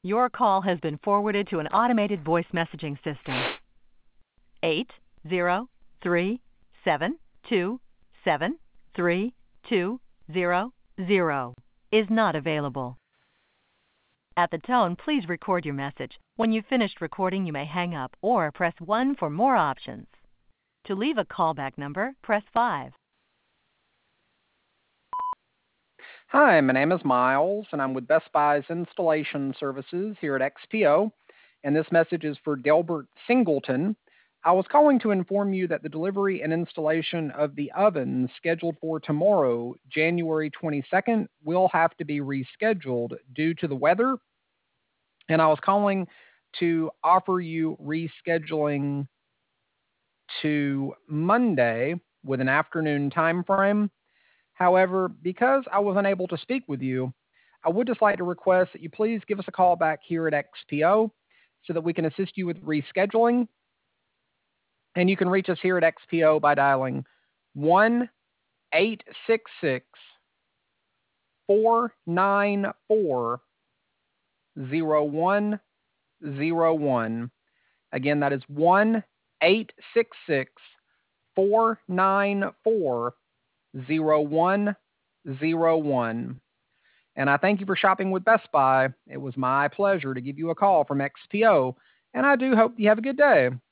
Your call has been forwarded to an automated voice messaging system. 803-727-3200 is not available. At the tone, please record your message. When you've finished recording, you may hang up or press 1 for more options. To leave a callback number, press 5. Hi, my name is Miles, and I'm with Best Buy's Installation Services here at XPO, and this message is for Delbert Singleton. I was calling to inform you that the delivery and installation of the oven scheduled for tomorrow, January 22nd, will have to be rescheduled due to the weather, and I was calling to offer you rescheduling to Monday with an afternoon time frame. However, because I was unable to speak with you, I would just like to request that you please give us a call back here at XPO so that we can assist you with rescheduling. And you can reach us here at XPO by dialing 1-866-494-0101. Again, that is 1-866-494-0101. And I thank you for shopping with Best Buy. It was my pleasure to give you a call from XPO, and I do hope you have a good day.